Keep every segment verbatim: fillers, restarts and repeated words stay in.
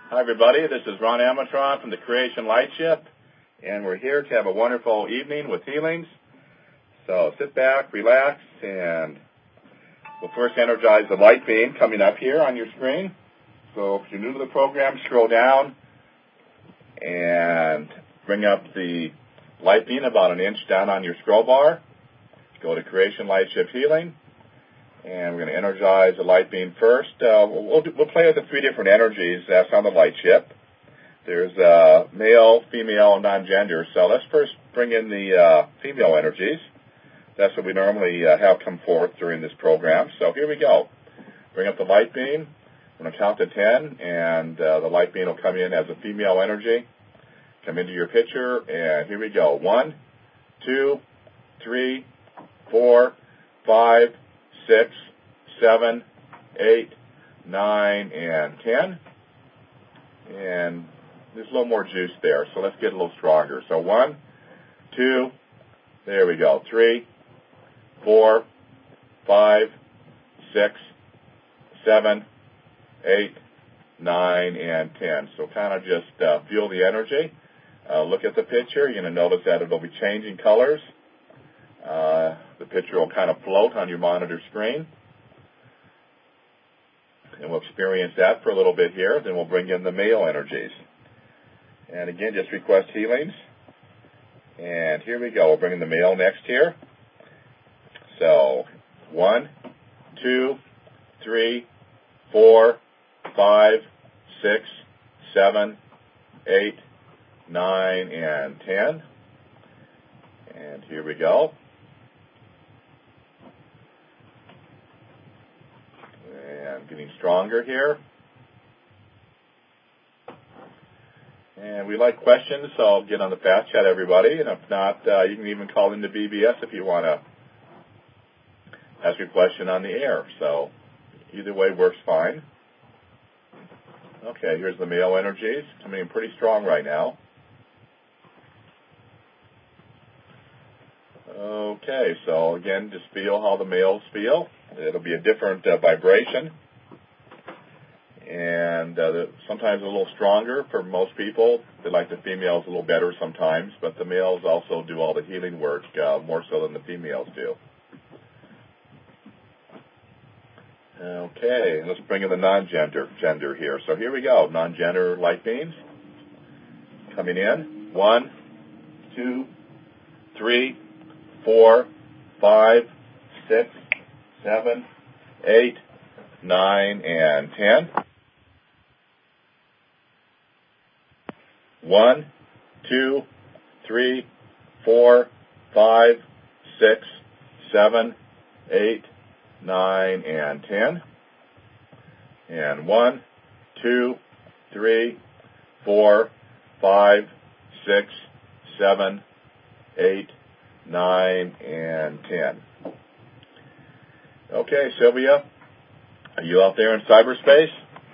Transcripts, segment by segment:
Hi, everybody. This is Ron Amatron from the Creation Lightship, and we're here to have a wonderful evening with healings. So sit back, relax, and we'll first energize the light beam coming up here on your screen. So if you're new to the program, scroll down and bring up the light beam about an inch down on your scroll bar. Go to Creation Lightship Healing. And we're going to energize the light beam first. Uh, we'll, we'll, do, we'll play with the three different energies that's on the light ship. There's uh, male, female, and non-gender. So let's first bring in the uh, female energies. That's what we normally uh, have come forth during this program. So here we go. Bring up the light beam. I'm going to count to ten, and uh, the light beam will come in as a female energy. Come into your picture, and here we go. One, two, three, four, five, six, seven, eight, nine, and ten. And there's a little more juice there, so let's get a little stronger. So one, two, there we go. Three, four, five, six, seven, eight, nine, and ten. So kind of just uh, feel the energy. Uh, look at the picture. You're going to notice that it'll be changing colors. Uh, the picture will kind of float on your monitor screen. And we'll experience that for a little bit here. Then we'll bring in the male energies. And again, just request healings. And here we go. We'll bring in the male next here. So, one, two, three, four, five, six, seven, eight, nine, and ten. And here we go. And getting stronger here. And we like questions, so I'll get on the fast chat, everybody. And if not, uh, you can even call into B B S if you want to ask your question on the air. So either way works fine. Okay, here's the male energies coming in pretty strong right now. Okay, so again, just feel how the males feel. It'll be a different uh, vibration, and uh, the, sometimes a little stronger for most people. They like the females a little better sometimes, but the males also do all the healing work uh, more so than the females do. Okay, let's bring in the non-gender gender here. So here we go, non-gender light beams coming in. One, two, three, four, five, six, seven, eight, nine, and ten. One, two, three, four, five, six, seven, eight, nine, and ten. And one, two, three, four, five, six, seven, eight, nine, and ten. Okay, Sylvia, are you out there in cyberspace?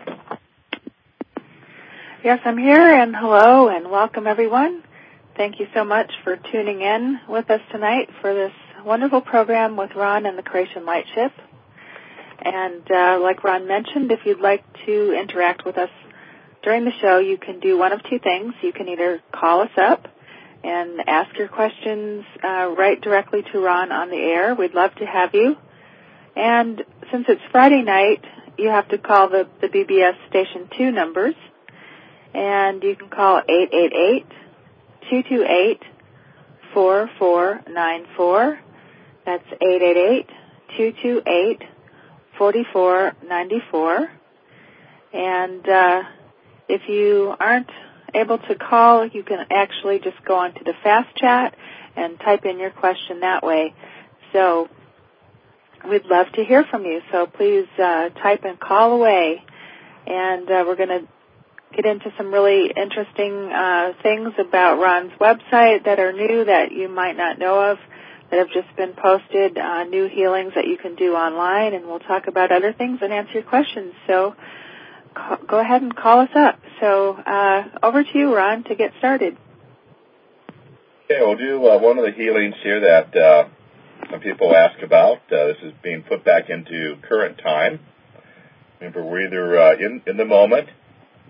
Yes, I'm here, and hello, and welcome, everyone. Thank you so much for tuning in with us tonight for this wonderful program with Ron and the Creation Lightship. And uh, like Ron mentioned, if you'd like to interact with us during the show, you can do one of two things. You can either call us up and ask your questions uh, right directly to Ron on the air. We'd love to have you. And since it's Friday night, you have to call the, the B B S Station two numbers. And you can call eight eight eight, two two eight, four four nine four. That's eight eight eight, two two eight, four four nine four. And uh, if you aren't able to call, you can actually just go onto the fast chat and type in your question that way. So we'd love to hear from you. So please uh, type and call away. And uh, we're going to get into some really interesting uh, things about Ron's website that are new that you might not know of, that have just been posted, uh, new healings that you can do online, and we'll talk about other things and answer your questions. So call, go ahead and call us up. So uh, over to you, Ron, to get started. Okay, we'll do uh, one of the healings here that uh, some people ask about. Uh, this is being put back into current time. Remember, we're either uh, in, in the moment,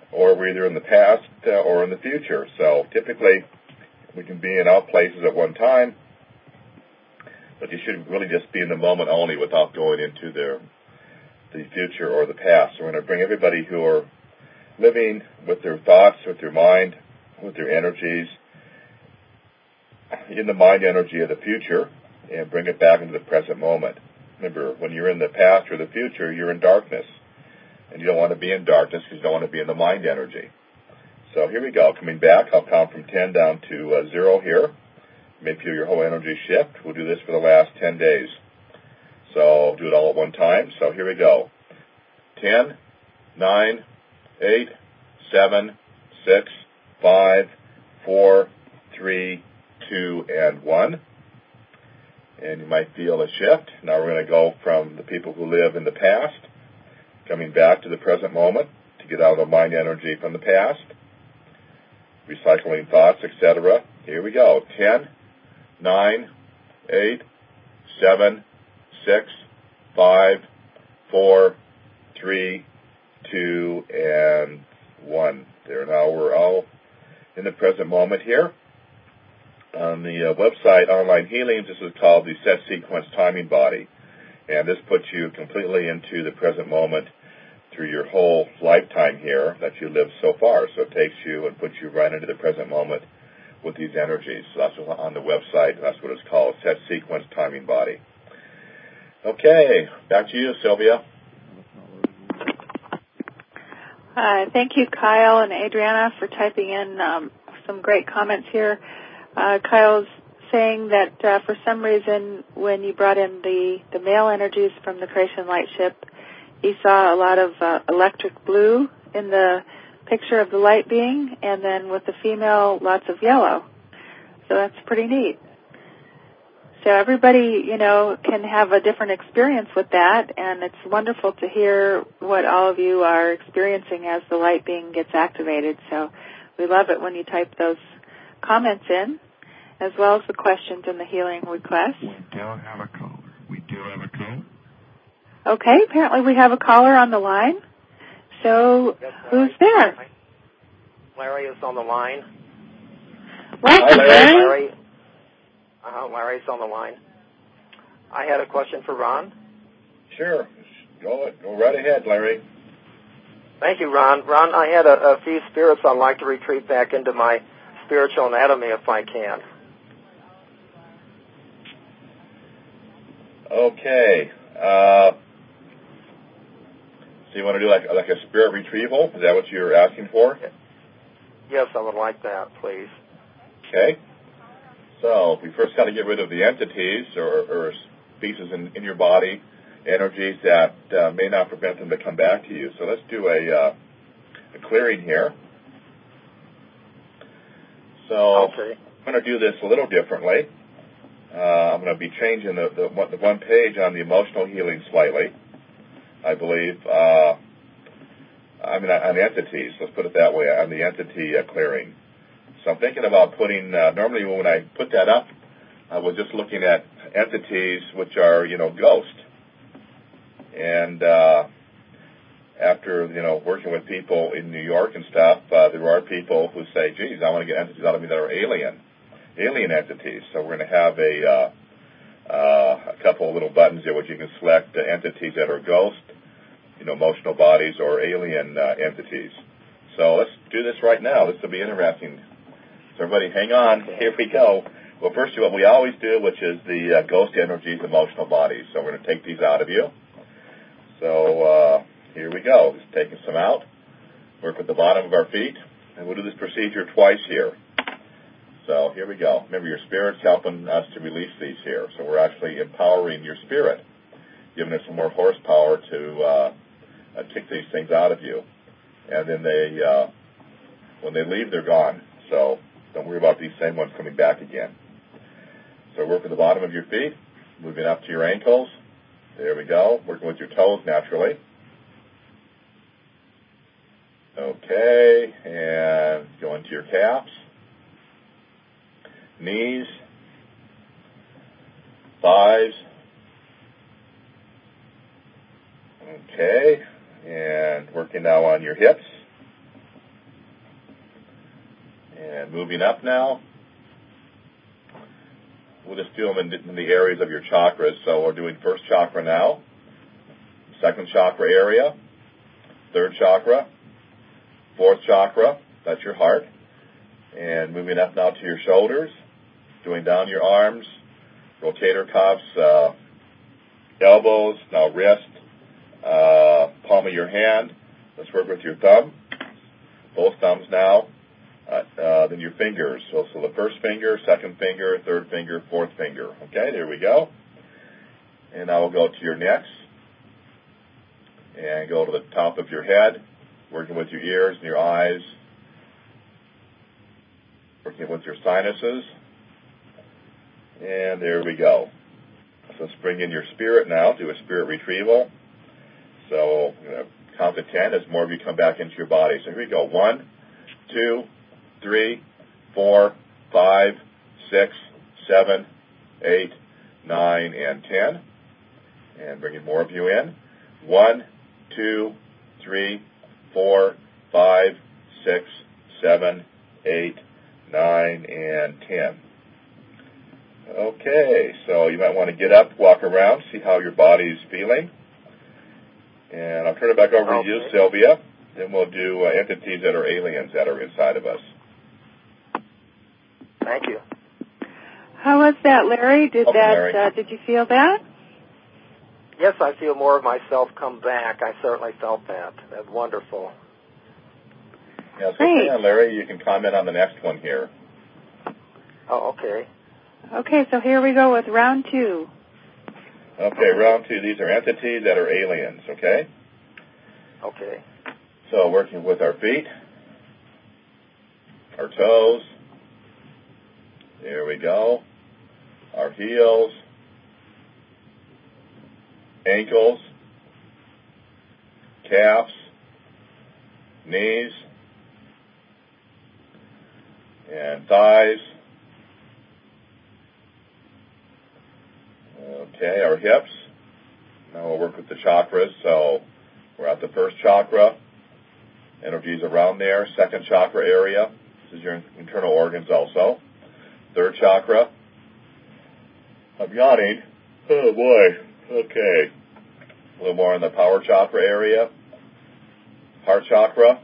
or we're either in the past uh, or in the future. So typically, we can be in all places at one time, but you should really just be in the moment only without going into the, the future or the past. So we're going to bring everybody who are living with their thoughts, with their mind, with their energies, in the mind energy of the future, and bring it back into the present moment. Remember, when you're in the past or the future, you're in darkness. And you don't want to be in darkness because you don't want to be in the mind energy. So here we go. Coming back, I'll count from ten down to uh, zero here. You may feel your whole energy shift. We'll do this for the last ten days. So I'll do it all at one time. So here we go. ten, nine, eight, seven, six, five, four, three, two, and one. And you might feel a shift. Now we're going to go from the people who live in the past, coming back to the present moment to get out of the mind energy from the past, recycling thoughts, et cetera. Here we go. ten, nine, eight, seven, six, five, four, three, two, and one. There, now we're all in the present moment here. On the uh, website, Online Healings, this is called the Set Sequence Timing Body. And this puts you completely into the present moment through your whole lifetime here that you lived so far. So it takes you and puts you right into the present moment with these energies. So that's what's on the website. That's what it's called, Set Sequence Timing Body. Okay, back to you, Sylvia. Uh, thank you, Kyle and Adriana, for typing in um, some great comments here. Uh, Kyle's saying that uh, for some reason when you brought in the, the male energies from the Creation Light Ship, he saw a lot of uh, electric blue in the picture of the light being, and then with the female, lots of yellow. So that's pretty neat. So everybody, you know, can have a different experience with that, and it's wonderful to hear what all of you are experiencing as the light being gets activated. So we love it when you type those comments in, as well as the questions and the healing requests. We do have a caller. We do have a caller. Okay, apparently we have a caller on the line. So yes, who's there? Larry is on the line. Welcome, Hi, Larry. Larry. Uh-huh, Larry's on the line. I had a question for Ron. Sure. Go, go right ahead, Larry. Thank you, Ron. Ron, I had a, a few spirits I'd like to retreat back into my spiritual anatomy if I can. Okay. Uh, so you want to do like like a spirit retrieval? Is that what you're asking for? Yes, I would like that, please. Okay. So we first got to get rid of the entities or, or pieces in, in your body, energies that uh, may not prevent them to come back to you. So let's do a, uh, a clearing here. So okay. I'm going to do this a little differently. Uh, I'm going to be changing the, the, one, the one page on the emotional healing slightly, I believe. Uh, I mean, on entities, let's put it that way, on the entity uh, clearing. So I'm thinking about putting, uh, normally when I put that up, I was just looking at entities which are, you know, ghost. And uh, after, you know, working with people in New York and stuff, uh, there are people who say, geez, I want to get entities out of me that are alien, alien entities. So we're going to have a, uh, uh, a couple of little buttons there which you can select uh, entities that are ghost, you know, emotional bodies or alien uh, entities. So let's do this right now. This will be interesting. So everybody hang on. Here we go. Well, first of all, we always do, which is the uh, ghost energies, emotional bodies. So we're going to take these out of you. So uh, here we go. Just taking some out. Work with the bottom of our feet. And we'll do this procedure twice here. So here we go. Remember, your spirit's helping us to release these here. So we're actually empowering your spirit, giving it some more horsepower to uh, uh, kick these things out of you. And then they, uh, when they leave, they're gone. So don't worry about these same ones coming back again. So work with the bottom of your feet, moving up to your ankles. There we go. Working with your toes naturally. Okay, and go into your calves, knees, thighs. Okay, and working now on your hips, And moving up now, we'll just feel them in, in the areas of your chakras. So we're doing first chakra now, second chakra area, third chakra, fourth chakra, that's your heart. And moving up now to your shoulders, doing down your arms, rotator cuffs, uh, elbows, now wrist, uh, palm of your hand. Let's work with your thumb, both thumbs now, uh, uh, then your fingers. So, so the first finger, second finger, third finger, fourth finger. Okay, there we go. And now we'll go to your necks and go to the top of your head, working with your ears and your eyes, working with your sinuses. And there we go. So let's bring in your spirit now, do a spirit retrieval. So you know, count to ten as more of you come back into your body. So here we go. One, two, three, four, five, six, seven, eight, nine, and ten. And bringing more of you in. One, two, three, four, five, six, seven, eight, nine, and ten. Okay, so you might want to get up, walk around, see how your body's feeling. And I'll turn it back over okay. to you, Sylvia. Then we'll do uh, entities that are aliens that are inside of us. Thank you. How was that, Larry? Did Welcome, that? Larry. Uh, did you feel that? Yes, I feel more of myself come back. I certainly felt that. That's wonderful. Yeah, so Great. on, Larry, you can comment on the next one here. Oh, okay. Okay, so here we go with round two. Okay, round two. These are entities that are aliens, okay? Okay. So working with our feet, our toes, there we go, our heels, ankles, calves, knees, and thighs. Okay, our hips. Now we'll work with the chakras. So we're at the first chakra. Energies around there. Second chakra area. This is your internal organs also. Third chakra. I'm yawning. Oh, boy. Okay. A little more in the power chakra area. Heart chakra.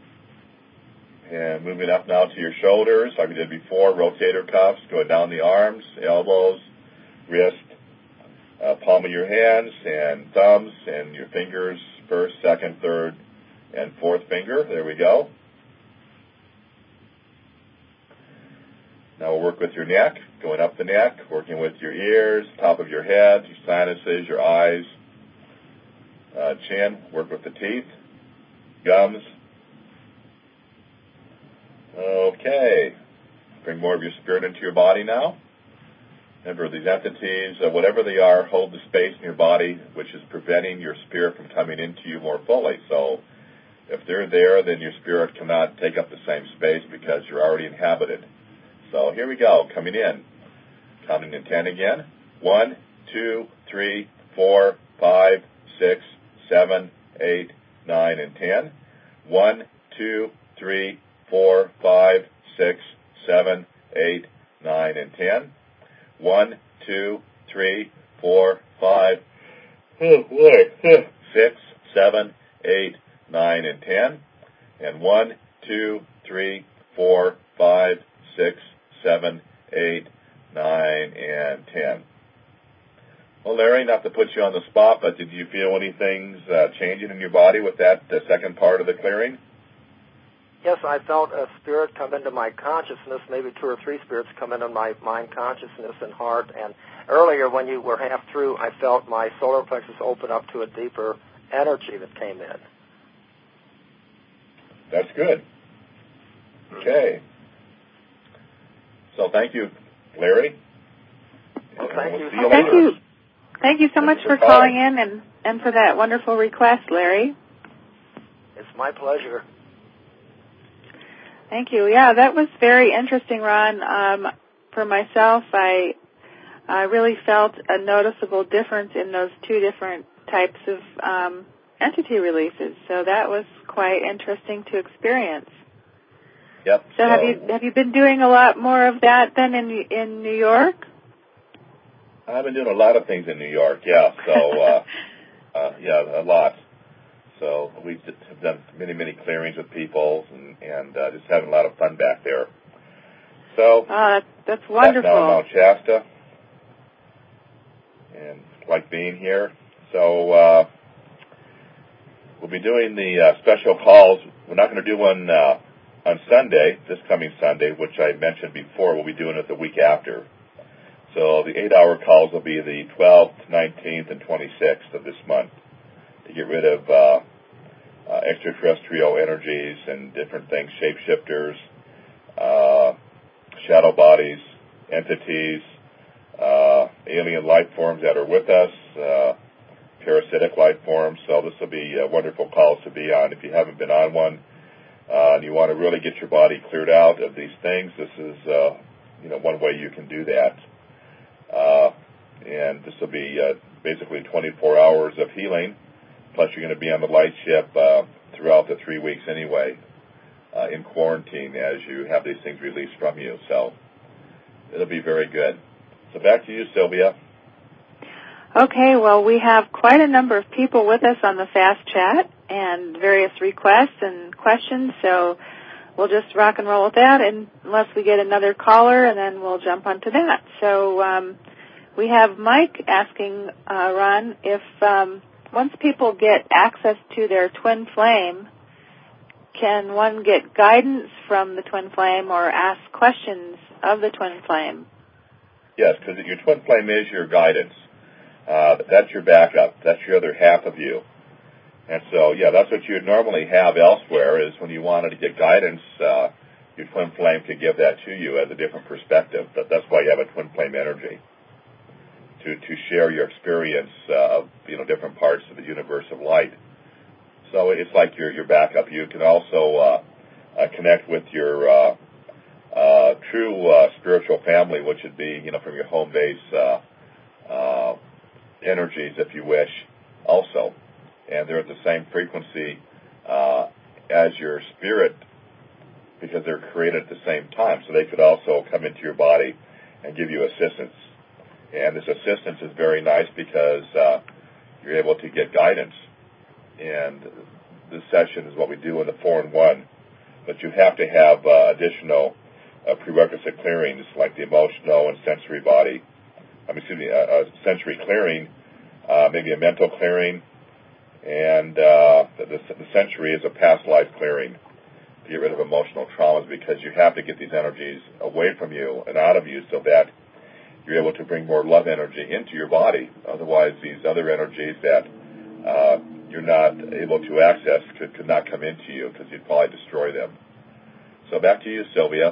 And moving up now to your shoulders, like we did before, rotator cuffs, going down the arms, elbows, wrist, uh, palm of your hands, and thumbs, and your fingers, first, second, third, and fourth finger. There we go. Now we'll work with your neck, going up the neck, working with your ears, top of your head, your sinuses, your eyes, uh, chin, work with the teeth, gums. Okay. Bring more of your spirit into your body now. Remember, these entities, uh, whatever they are, hold the space in your body which is preventing your spirit from coming into you more fully. So if they're there, then your spirit cannot take up the same space because you're already inhabited. So here we go, coming in. Counting in ten again. One, two, three, four, five, six, seven, eight, nine, and ten. One, two, three, four, five, six, seven, eight, nine, and ten. One, two, three, four, five, six, seven, eight, nine, and ten. And one, two, three, four, five, six, seven, eight, nine, and ten. Well, Larry, not to put you on the spot, but did you feel anything uh, changing in your body with that uh, second part of the clearing? Yes, I felt a spirit come into my consciousness, maybe two or three spirits come into my mind consciousness and heart. And earlier when you were half through, I felt my solar plexus open up to a deeper energy that came in. That's good. Okay. So thank you, Larry. Well, thank you. Well, thank you. Thank you so much for calling in and, and for that wonderful request, Larry. It's my pleasure. Thank you. Yeah, that was very interesting, Ron. Um, for myself, I I really felt a noticeable difference in those two different types of um, entity releases. So that was quite interesting to experience. Yep. So, so have you have you been doing a lot more of that then in in New York? I've been doing a lot of things in New York. Yeah. So uh, uh, yeah, a lot. So we have done many many clearings with people and and uh, just having a lot of fun back there. So oh, that's, that's wonderful. Back now in Mount Shasta, and like being here. So uh, we'll be doing the uh, special calls. We're not going to do one uh, on Sunday, this coming Sunday, which I mentioned before. We'll be doing it the week after. So the eight-hour calls will be the twelfth, nineteenth, and twenty-sixth of this month to get rid of uh, uh, extraterrestrial energies and different things, shapeshifters, uh, shadow bodies, entities, uh, alien life forms that are with us, uh, parasitic life forms. So this will be uh, wonderful calls to be on. If you haven't been on one uh, and you want to really get your body cleared out of these things, this is uh, you know one way you can do that. Uh, and this will be uh, basically twenty-four hours of healing, plus you're going to be on the light ship uh, throughout the three weeks anyway, uh, in quarantine as you have these things released from you. So it'll be very good. So back to you, Sylvia. Okay, well, we have quite a number of people with us on the Fast Chat and various requests and questions, so we'll just rock and roll with that unless we get another caller, and then we'll jump onto that. So um, we have Mike asking, uh, Ron, if um, once people get access to their twin flame, can one get guidance from the twin flame or ask questions of the twin flame? Yes, because your twin flame is your guidance. Uh, that's your backup. That's your other half of you. And so, yeah, that's what you would normally have elsewhere is when you wanted to get guidance, uh, your twin flame could give that to you as a different perspective. But that's why you have a twin flame energy, to to share your experience uh, of, you know, different parts of the universe of light. So it's like your your backup. You can also uh, uh, connect with your uh, uh, true uh, spiritual family, which would be, you know, from your home base uh, uh, energies, if you wish, also. And they're at the same frequency uh, as your spirit because they're created at the same time. So they could also come into your body and give you assistance. And this assistance is very nice because uh, you're able to get guidance. And this session is what we do in the four in one. But you have to have uh, additional uh, prerequisite clearings like the emotional and sensory body. I mean, excuse me, a, a sensory clearing, uh, maybe a mental clearing, and uh, the, the sensory is a past life clearing to get rid of emotional traumas because you have to get these energies away from you and out of you so that you're able to bring more love energy into your body. Otherwise, these other energies that uh, you're not able to access could, could not come into you because you'd probably destroy them. So back to you, Sylvia.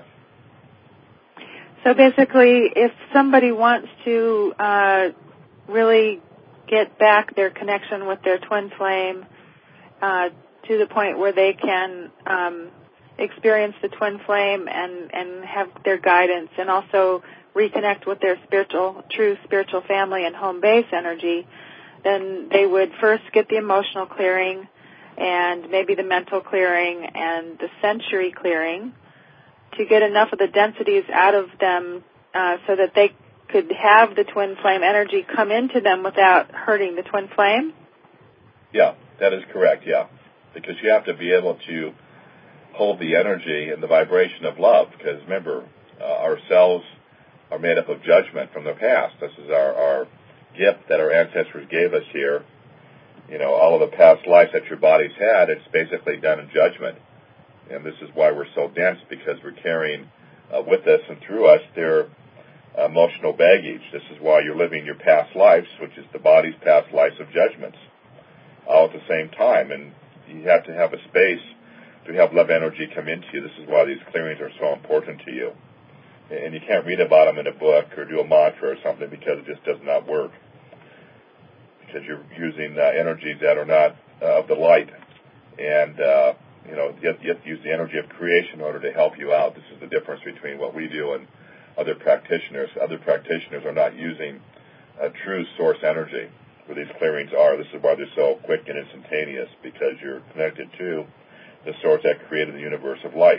So basically, if somebody wants to uh, really get back their connection with their twin flame uh, to the point where they can um, experience the twin flame and, and have their guidance and also reconnect with their spiritual, true spiritual family and home base energy, then they would first get the emotional clearing and maybe the mental clearing and the sensory clearing to get enough of the densities out of them uh, so that they could have the twin flame energy come into them without hurting the twin flame? Yeah, that is correct, yeah. Because you have to be able to hold the energy and the vibration of love. Because remember, uh, our cells are made up of judgment from the past. This is our, our gift that our ancestors gave us here. You know, all of the past lives that your body's had, it's basically done in judgment. And this is why we're so dense, because we're carrying uh, with us and through us their emotional baggage. This is why you're living your past lives, which is the body's past lives of judgments, all at the same time. And you have to have a space to have love energy come into you. This is why these clearings are so important to you. And you can't read about them in a book or do a mantra or something because it just does not work. Because you're using uh, energies that are not uh, of the light. And, uh, you know, you have, you have to use the energy of creation in order to help you out. This is the difference between what we do and other practitioners. Other practitioners are not using a true source energy where these clearings are. This is why they're so quick and instantaneous, because you're connected to the source that created the universe of light.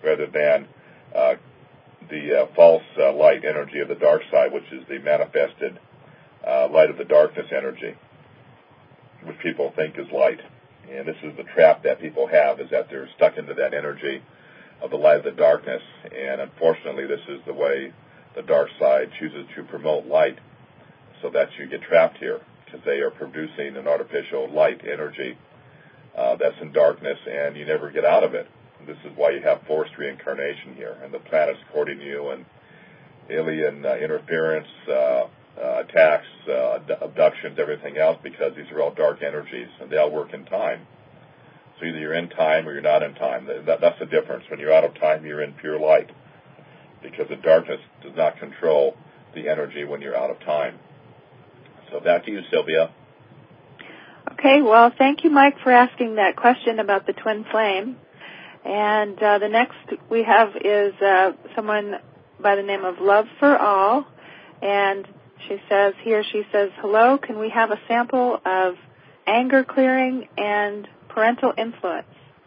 rather than uh, the uh, false uh, light energy of the dark side, which is the manifested uh, light of the darkness energy, which people think is light. And this is the trap that people have, is that they're stuck into that energy of the light of the darkness. And unfortunately, this is the way the dark side chooses to promote light, so that you get trapped here, because they are producing an artificial light energy uh, that's in darkness, and you never get out of it. This is why you have forced reincarnation here, and the planets courting you, and alien uh, interference, uh, uh, attacks, uh, abductions, everything else, because these are all dark energies, and they all work in time. So either you're in time or you're not in time. That, that's the difference. When you're out of time, you're in pure light, because the darkness does not control the energy when you're out of time. So back to you, Sylvia. Okay, well, thank you, Mike, for asking that question about the twin flame. And uh, the next we have is uh, someone by the name of Love for All, and she says, he or she says, hello, can we have a sample of anger clearing and parental influence?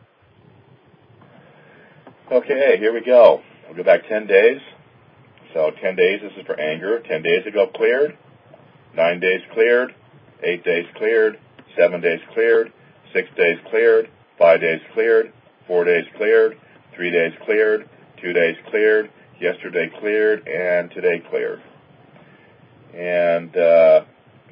Okay, here we go. We'll go back ten days. So ten days, this is for anger. ten days ago cleared, nine days cleared, eight days cleared, seven days cleared, six days cleared, five days cleared, four days cleared, three days cleared, two days cleared, yesterday cleared, and today cleared. And uh,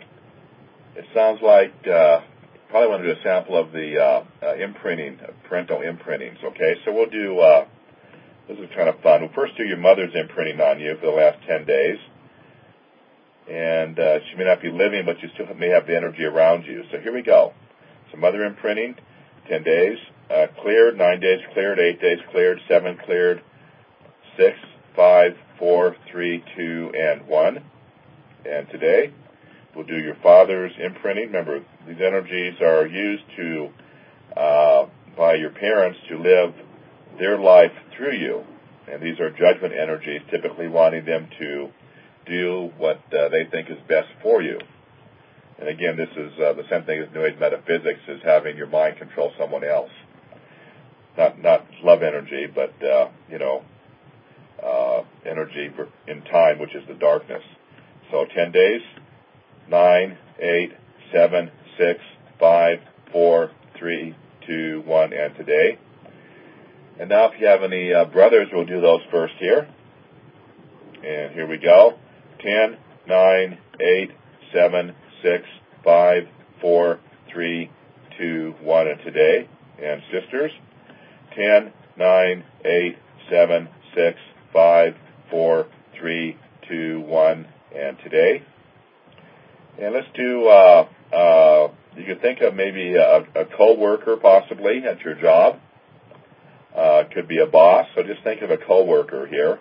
it sounds like uh, probably want to do a sample of the uh, uh, imprinting, uh, parental imprintings, okay? So we'll do, uh, this is kind of fun. We'll first do your mother's imprinting on you for the last ten days. And uh, she may not be living, but you still may have the energy around you. So here we go. So mother imprinting, ten days. Uh, cleared, nine days cleared, eight days cleared, seven cleared, six, five, four, three, two, and one. And today, we'll do your father's imprinting. Remember, these energies are used to, uh, by your parents to live their life through you. And these are judgment energies, typically wanting them to do what uh, they think is best for you. And again, this is uh, the same thing as New Age metaphysics, is having your mind control someone else. Not not love energy, but, uh, you know, uh, energy in time, which is the darkness. So ten days, nine, eight, seven, six, five, four, three, two, one, and today. And now if you have any uh, brothers, we'll do those first here. And here we go. ten, nine, eight, seven, six, five, four, three, two, one, and today. And sisters, ten, nine, eight, seven, six, five, four, three, two, one, and today. And let's do, uh, uh, you could think of maybe a, a co-worker possibly at your job. Uh, could be a boss, so just think of a co-worker here.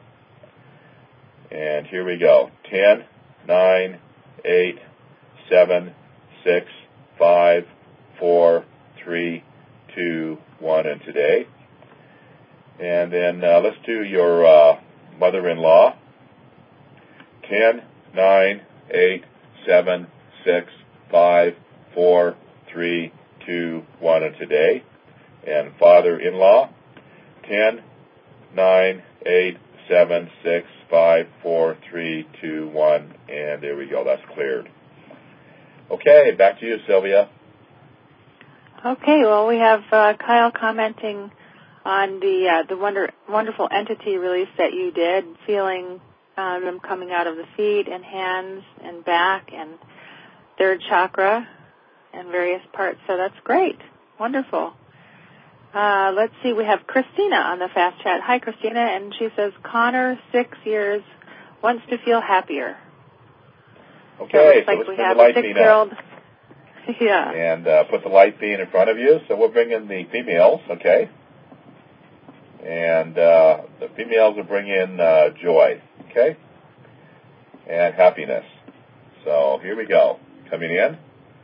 And here we go. ten, nine, eight, seven, six, five, four, three, two, one, and today. And then uh, let's do your uh, mother-in-law. ten, nine, eight, seven, six, five, four, three, two, one, and today. And father-in-law. ten, nine, eight, seven, six, five, four, three, two, one, and there we go. That's cleared. Okay, back to you, Sylvia. Okay, well, we have uh, Kyle commenting on the uh, the wonder, wonderful entity release that you did, feeling uh, them coming out of the feet and hands and back and third chakra and various parts. So that's great. Wonderful. Uh, let's see, we have Christina on the fast chat. Hi, Christina, and she says, Connor, six years, wants to feel happier. Okay, so, it looks so like let's we bring have the light a six-year-old. beam out. Yeah. And uh, put the light beam in front of you. So we'll bring in the females, okay? And uh, the females will bring in uh, joy, okay? And happiness. So here we go. Coming in.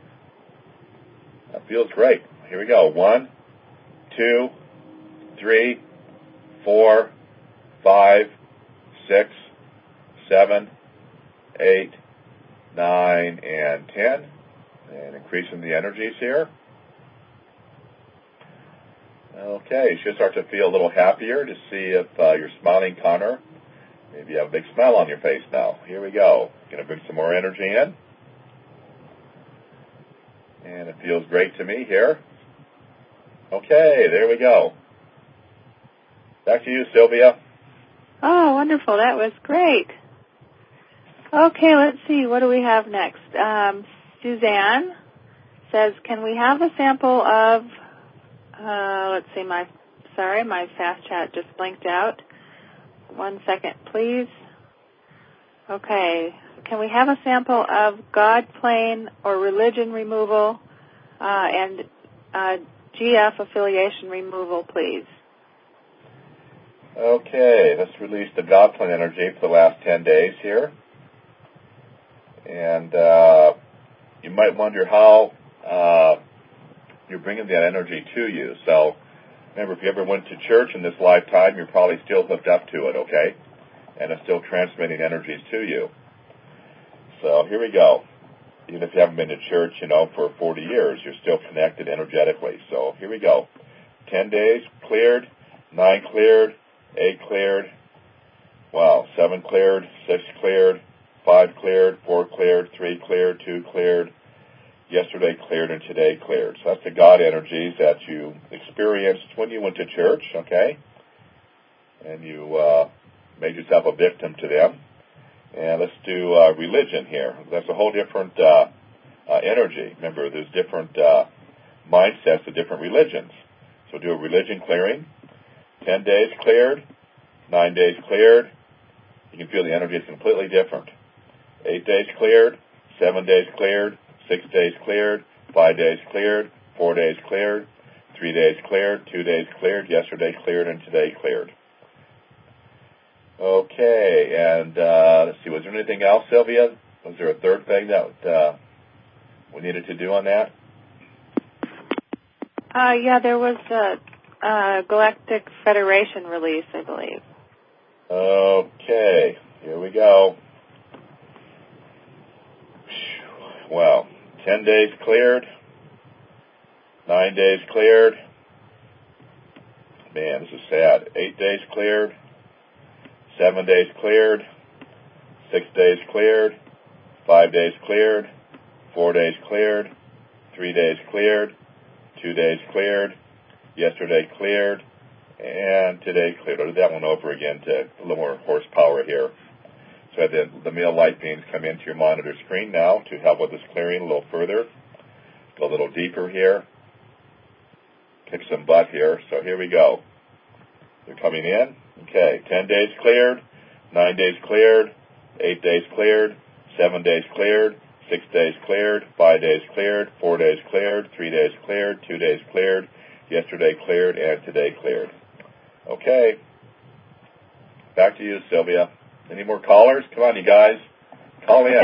That feels great. Here we go. One. Two, three, four, five, six, seven, eight, nine, and ten. And increasing the energies here. Okay, you should start to feel a little happier to see if uh, you're smiling, Connor. Maybe you have a big smile on your face now. Here we go. Going to bring some more energy in. And it feels great to me here. Okay, there we go. Back to you, Sylvia. Oh, wonderful. That was great. Okay, let's see. What do we have next? Um, Suzanne says, can we have a sample of, uh, let's see, my, sorry, my fast chat just blinked out. One second, please. Okay. Can we have a sample of God plane or religion removal uh, and uh, G F affiliation removal, please? Okay, let's release the God plane energy for the last ten days here. And uh, you might wonder how uh, you're bringing that energy to you. So remember, if you ever went to church in this lifetime, you're probably still hooked up to it, okay? And it's still transmitting energies to you. So here we go. Even if you haven't been to church, you know, for forty years, you're still connected energetically. So here we go. Ten days cleared, nine cleared, eight cleared, wow, seven cleared, six cleared, five cleared, four cleared, three cleared, two cleared, yesterday cleared, and today cleared. So that's the God energies that you experienced when you went to church, okay? And you uh, made yourself a victim to them. And let's do uh, religion here. That's a whole different uh, uh, energy. Remember, there's different uh, mindsets of different religions. So do a religion clearing. Ten days cleared, nine days cleared. You can feel the energy is completely different. Eight days cleared, seven days cleared, six days cleared, five days cleared, four days cleared, three days cleared, two days cleared, yesterday cleared, and today cleared. Okay, and uh, let's see, was there anything else, Sylvia? Was there a third thing that uh, we needed to do on that? Uh, yeah, there was a, a Galactic Federation release, I believe. Okay, here we go. Wow, ten days cleared, nine days cleared. Man, this is sad. Eight days cleared. Seven days cleared, six days cleared, five days cleared, four days cleared, three days cleared, two days cleared, yesterday cleared, and today cleared. I'll do that one over again to a little more horsepower here. So I had the, the male light beams come into your monitor screen now to help with this clearing a little further. Go a little deeper here. Kick some butt here. So here we go. They're coming in. Okay, ten days cleared, nine days cleared, eight days cleared, seven days cleared, six days cleared, five days cleared, four days cleared, three days cleared, two days cleared, yesterday cleared, and today cleared. Okay, back to you, Sylvia. Any more callers? Come on, you guys. Call in.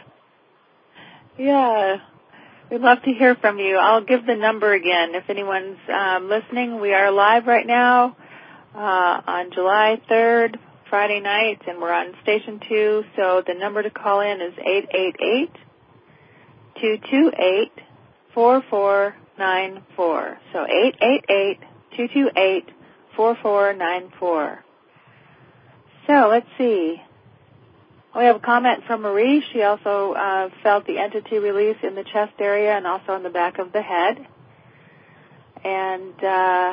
Yeah, we'd love to hear from you. I'll give the number again if anyone's um, listening. We are live right now. Uh, on July third, Friday night, and we're on Station two, so the number to call in is eight eight eight, two two eight, four four nine four. So eight eight eight, two two eight, four four nine four. So let's see. We have a comment from Marie. She also uh, felt the entity release in the chest area and also on the back of the head. And uh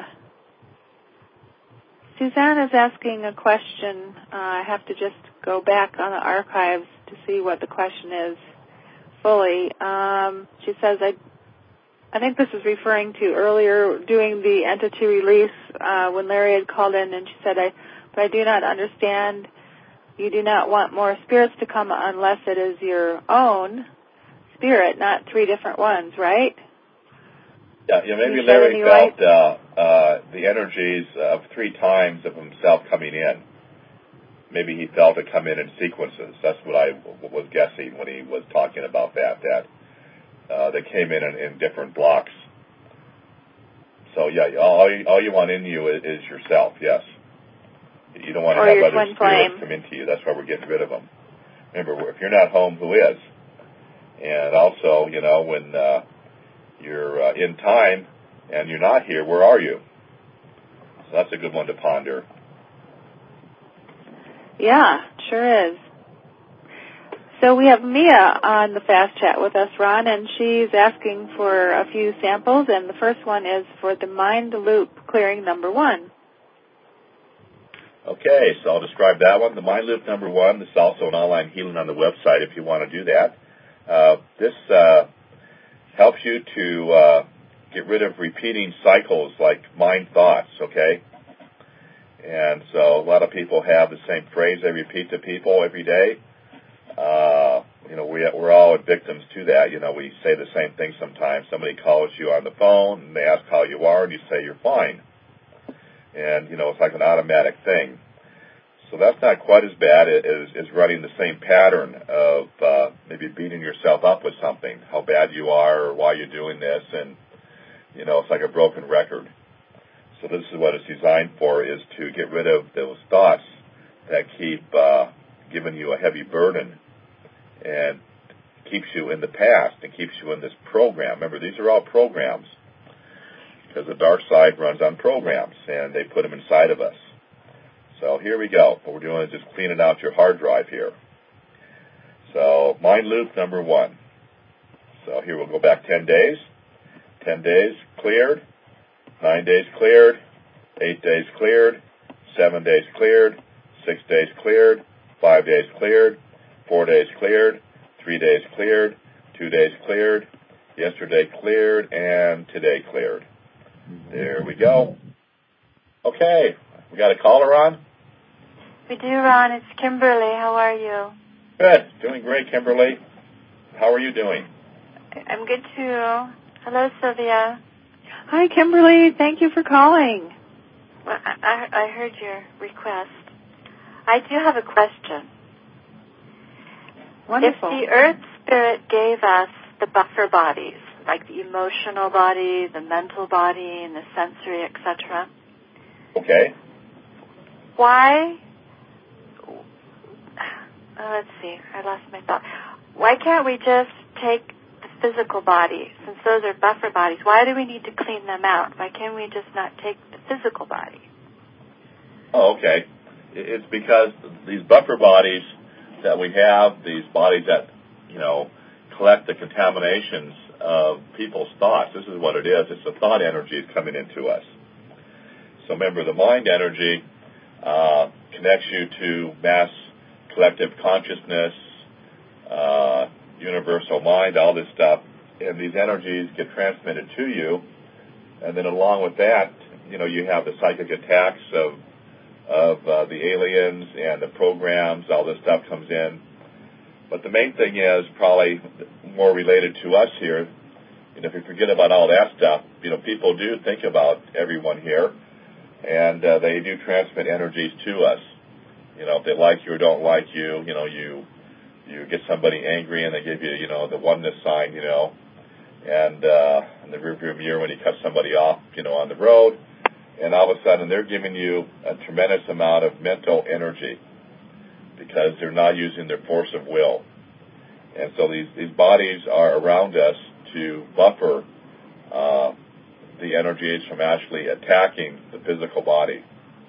Suzanne is asking a question. Uh, I have to just go back on the archives to see what the question is fully. Um, she says, I, I think this is referring to earlier doing the entity release uh, when Larry had called in, and she said, I, but I do not understand. You do not want more spirits to come unless it is your own spirit, not three different ones, right? Yeah, yeah, maybe Larry felt uh, uh, the energies of three times of himself coming in. Maybe he felt it come in in sequences. That's what I w- was guessing when he was talking about that, that uh, they came in, in in different blocks. So, yeah, all you, all you want in you is, is yourself, yes. You don't want to or have other spirits flame. come into you. That's why we're getting rid of them. Remember, if you're not home, who is? And also, you know, when... Uh, You're uh, in time, and you're not here. Where are you? So that's a good one to ponder. Yeah, sure is. So we have Mia on the Fast Chat with us, Ron, and she's asking for a few samples, and the first one is for the Mind Loop Clearing Number One. Okay, so I'll describe that one. The Mind Loop Number One, this is also an online healing on the website if you want to do that. Uh, this uh, helps you to uh, get rid of repeating cycles like mind thoughts, okay? And so a lot of people have the same phrase they repeat to people every day. Uh, you know, we, we're all victims to that. You know, we say the same thing sometimes. Somebody calls you on the phone, and they ask how you are, and you say you're fine. And, you know, it's like an automatic thing. So that's not quite as bad as, as running the same pattern of uh, maybe beating yourself up with something, how bad you are or why you're doing this, and, you know, it's like a broken record. So this is what it's designed for, is to get rid of those thoughts that keep uh, giving you a heavy burden and keeps you in the past and keeps you in this program. Remember, these are all programs because the dark side runs on programs, and they put them inside of us. So here we go. What we're doing is just cleaning out your hard drive here. So Mind Loop number one. So here we'll go back ten days. ten days cleared. nine days cleared. eight days cleared. seven days cleared. six days cleared. five days cleared. four days cleared. three days cleared. two days cleared. Yesterday cleared. And today cleared. There we go. Okay. We got a caller on? We do, Ron. It's Kimberly. How are you? Good. Doing great, Kimberly. How are you doing? I'm good, too. Hello, Sylvia. Hi, Kimberly. Thank you for calling. Well, I, I heard your request. I do have a question. Wonderful. If the Earth Spirit gave us the buffer bodies, like the emotional body, the mental body, and the sensory, et cetera, okay. Why, uh, let's see, I lost my thought. Why can't we just take the physical body, since those are buffer bodies? Why do we need to clean them out? Why can't we just not take the physical body? Oh, okay. It's because these buffer bodies that we have, these bodies that, you know, collect the contaminations of people's thoughts. This is what it is. It's the thought energy coming into us. So remember, the mind energy uh, connects you to mass collective consciousness, uh, universal mind, all this stuff. And these energies get transmitted to you. And then along with that, you know, you have the psychic attacks of of uh, the aliens and the programs, all this stuff comes in. But the main thing is probably more related to us here. And if we forget about all that stuff, you know, people do think about everyone here, and uh, they do transmit energies to us. You know, if they like you or don't like you, you know, you you get somebody angry and they give you, you know, the oneness sign, you know, and uh, in the rearview mirror when you cut somebody off, you know, on the road, and all of a sudden they're giving you a tremendous amount of mental energy because they're not using their force of will. And so these, these bodies are around us to buffer uh, the energies from actually attacking the physical body.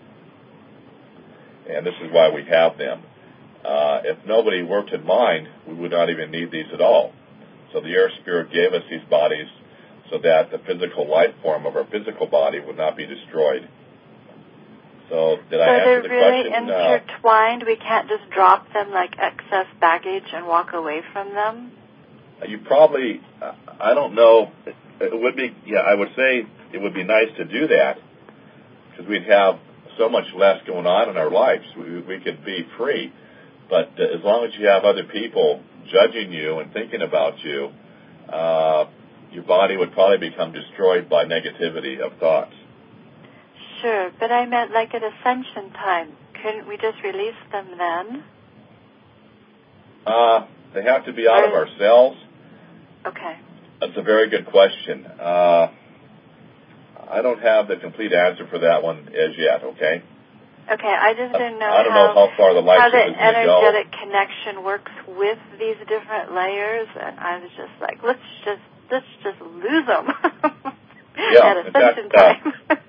And this is why we have them. Uh, if nobody worked in mind, we would not even need these at all. So the Air Spirit gave us these bodies so that the physical life form of our physical body would not be destroyed. So did so I answer the they're really question? intertwined? Uh, we can't just drop them like excess baggage and walk away from them? You probably, uh, I don't know, it, it would be, yeah, I would say it would be nice to do that because we'd have so much less going on in our lives. We, we could be free. But uh, as long as you have other people judging you and thinking about you, uh, your body would probably become destroyed by negativity of thoughts. Sure, but I meant like at ascension time. Couldn't we just release them then? Uh, they have to be out or, of ourselves. Okay. That's a very good question. Uh, I don't have the complete answer for that one as yet, okay? Okay, I just didn't know, I don't how, know how far the light how the is going to go. energetic connection works with these different layers, and I was just like, let's just let's just lose them yeah, at ascension fact, time. Uh,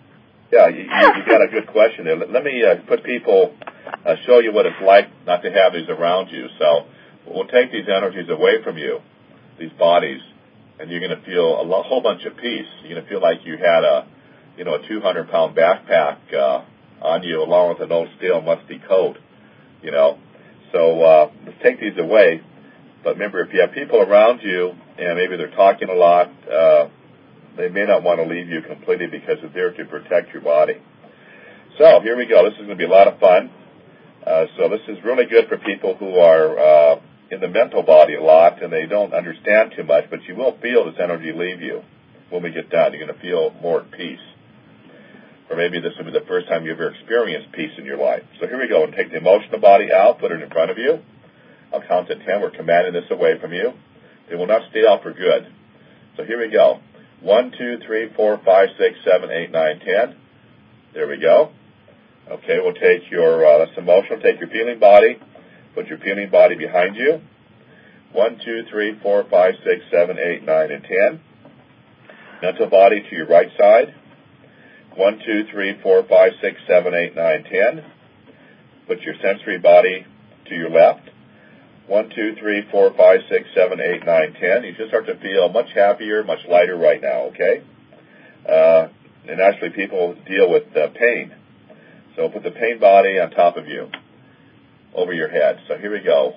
Yeah, you, you, you got a good question there. Let, let me uh, put people, uh, show you what it's like not to have these around you. So we'll take these energies away from you, these bodies, and you're going to feel a lo- whole bunch of peace. You're going to feel like you had a, you know, a two hundred pound backpack uh, on you along with an old stale musty coat, you know. So uh, let's take these away. But remember, if you have people around you and maybe they're talking a lot, uh, they may not want to leave you completely because it's there to protect your body. So here we go. This is going to be a lot of fun. Uh, so this is really good for people who are uh, in the mental body a lot and they don't understand too much, but you will feel this energy leave you when we get done. You're going to feel more at peace. Or maybe this will be the first time you ever experienced peace in your life. So here we go. And take the emotional body out, put it in front of you. I'll count to ten. We're commanding this away from you. It will not stay out for good. So here we go. One, two, three, four, five, six, seven, eight, nine, ten. There we go. Okay, we'll take your, uh, that's emotional, take your feeling body, put your feeling body behind you. One, two, three, four, five, six, seven, eight, nine, and ten. Mental body to your right side. One, two, three, four, five, six, seven, eight, nine, ten. Put your sensory body to your left. One, two, three, four, five, six, seven, eight, nine, ten. You should start to feel much happier, much lighter right now, okay? Uh, and actually people deal with uh, pain. So put the pain body on top of you, over your head. So here we go.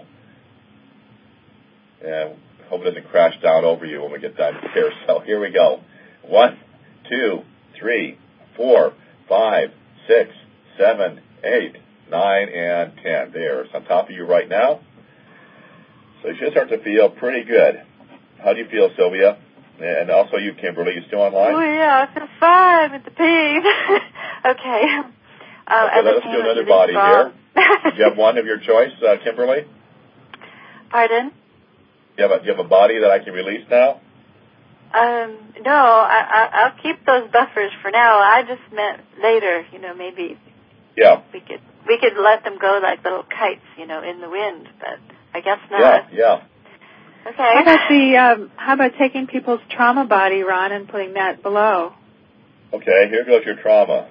And hope it doesn't crash down over you when we get done here. So here we go. One, two, three, four, five, six, seven, eight, nine, and ten. There. It's on top of you right now. So you should start to feel pretty good. How do you feel, Sylvia? And also you, Kimberly. You still online? Oh, yeah. I feel fine with the pain. okay. Uh, okay, let's do another body here. Do you have one of your choice, uh, Kimberly? Pardon? Do you, have a, do you have a body that I can release now? Um, no, I, I, I'll keep those buffers for now. I just meant later, you know, maybe yeah. we could we could let them go like little kites, you know, in the wind, but I guess not. Yeah, yeah. Okay. How about the um, how about taking people's trauma body, Ron, and putting that below? Okay, here goes your trauma.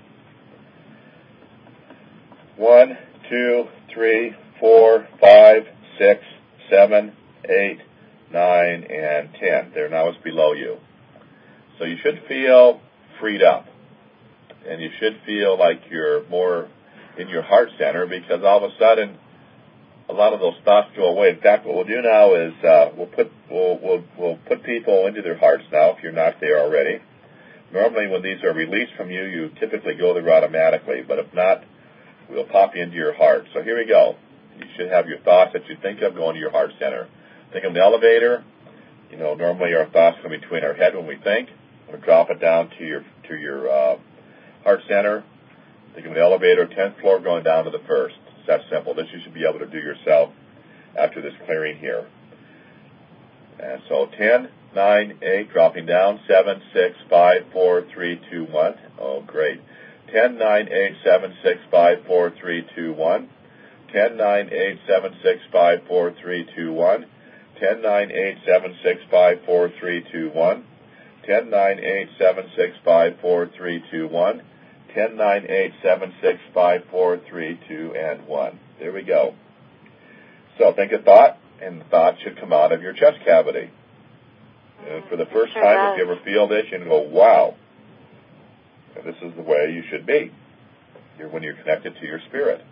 One, two, three, four, five, six, seven, eight, nine, and ten. There, now it's below you. So you should feel freed up. And you should feel like you're more in your heart center because all of a sudden a lot of those thoughts go away. In fact, what we'll do now is uh, we'll put we'll, we'll we'll put people into their hearts now if you're not there already. Normally when these are released from you, you typically go there automatically. But if not, we'll pop you into your heart. So here we go. You should have your thoughts that you think of going to your heart center. Think of an elevator. You know, normally our thoughts come between our head when we think. We'll drop it down to your to your uh, heart center. Think of an elevator, tenth floor going down to the first. It's that simple. This you should be able to do yourself after this clearing here. And so ten, nine, eight, dropping down, seven, six, five, four, three, two, one. Oh, great. ten, nine, eight, seven, six, five, four, three, two, one. ten, nine, eight, seven, six, five, four, three, two, one. ten, nine, eight, seven, six, five, four, three, two, one. ten, nine, eight, seven, six, five, four, three, two, one. ten, nine, eight, seven, six, five, four, three, two, and one. There we go. So think a thought, and the thought should come out of your chest cavity. And for the first sure time, does. if you ever feel this, you can go, wow, this is the way you should be. You're, when you're connected to your spirit.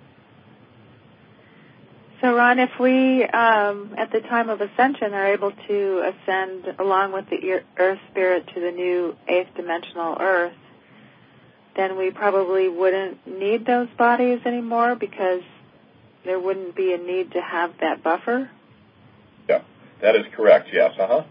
So, Ron, if we, um, at the time of ascension, are able to ascend along with the Earth Spirit to the new eighth dimensional Earth, then we probably wouldn't need those bodies anymore because there wouldn't be a need to have that buffer? Yeah, that is correct, yes, uh-huh.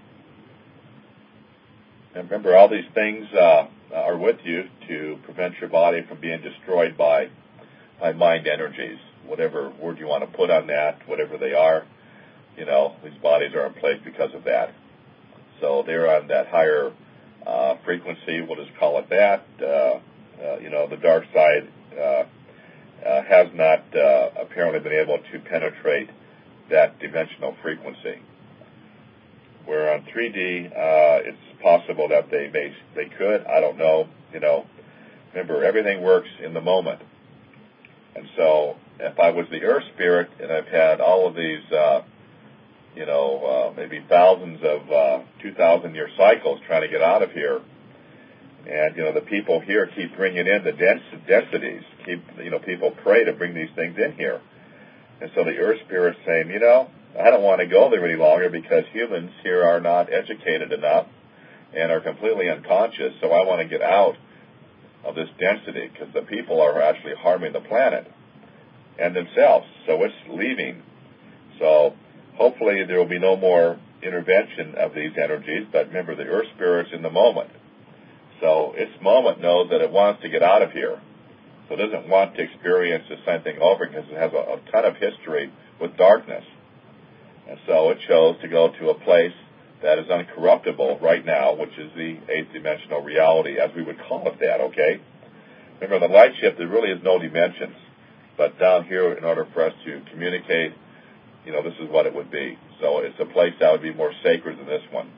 And remember, all these things uh, are with you to prevent your body from being destroyed by, by mind energies. Whatever word you want to put on that, whatever they are, you know, these bodies are in place because of that. So they're on that higher uh, frequency, we'll just call it that. Uh, uh, you know, the dark side uh, uh, has not uh, apparently been able to penetrate that dimensional frequency. Where on three D, uh, it's possible that they may, they could, I don't know, you know. Remember, everything works in the moment. And so if I was the earth spirit and I've had all of these, uh, you know, uh, maybe thousands of uh, two thousand year cycles trying to get out of here, and, you know, the people here keep bringing in the dens- densities, keep, you know, people pray to bring these things in here. And so the earth spirit's saying, you know, I don't want to go there any longer because humans here are not educated enough and are completely unconscious, so I want to get out of this density because the people are actually harming the planet and themselves. So it's leaving. So hopefully there will be no more intervention of these energies, but remember, the earth spirit's in the moment. So its moment knows that it wants to get out of here. So it doesn't want to experience the same thing over because it has a, a ton of history with darkness. And so it chose to go to a place that is uncorruptible right now, which is the eighth dimensional reality, as we would call it that, okay? Remember, the light ship, there really is no dimensions. But down here, in order for us to communicate, you know, this is what it would be. So it's a place that would be more sacred than this one.